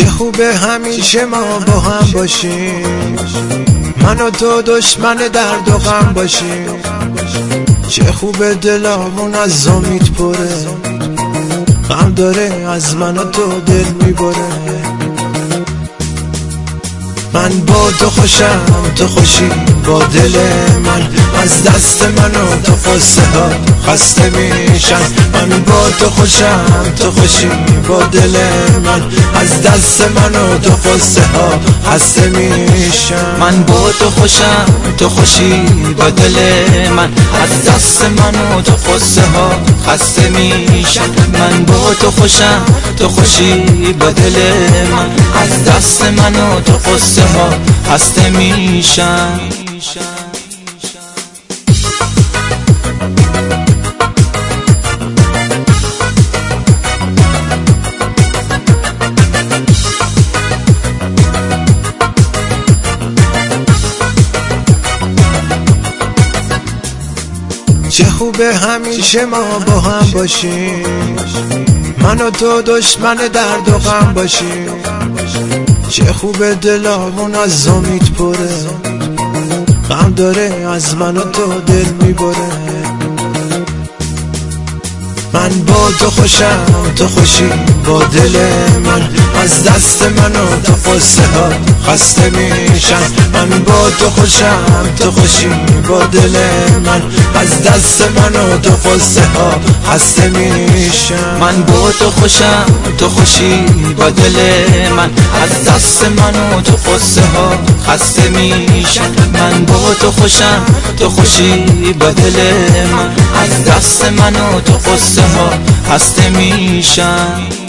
چه خوبه همیشه ما با هم باشیم، من و تو دشمن درد و غم باشیم. چه خوبه دلامون از امید پره، غم داره از من و تو دل میبره. من با تو خوشم، تو خوشی با دل من، از دست من و تو قصه ها خسته میشن. من با تو خوشم، تو خوشی با دل من، از دست من و تو قصه ها خسته میشن. من با تو خوشم، تو خوشی با دل من، از دست من و تو قصه ها خسته میشن. من با تو خوشم، تو خوشی با دل من، از دست من و تو قصه ها خسته میشن. چه خوبه همیشه ما با هم باشیم، من و تو دشمن درد و غم باشیم. چه خوبه دلامون از امید پره، غم داره از من و تو دل میبره. من با تو خوشم، تو خوشی با دل من، از دست من و تو قصه ها خسته میشن. من با تو خوشم، تو خوشی با دل من، از دست من و تو قصه ها خسته میشن. من با تو خوشم، تو خوشی با دل من، از دست من و تو قصه ها خسته میشن. من با تو خوشم، تو خوشی با دل من، از دست من و تو قصه ها خسته میشن.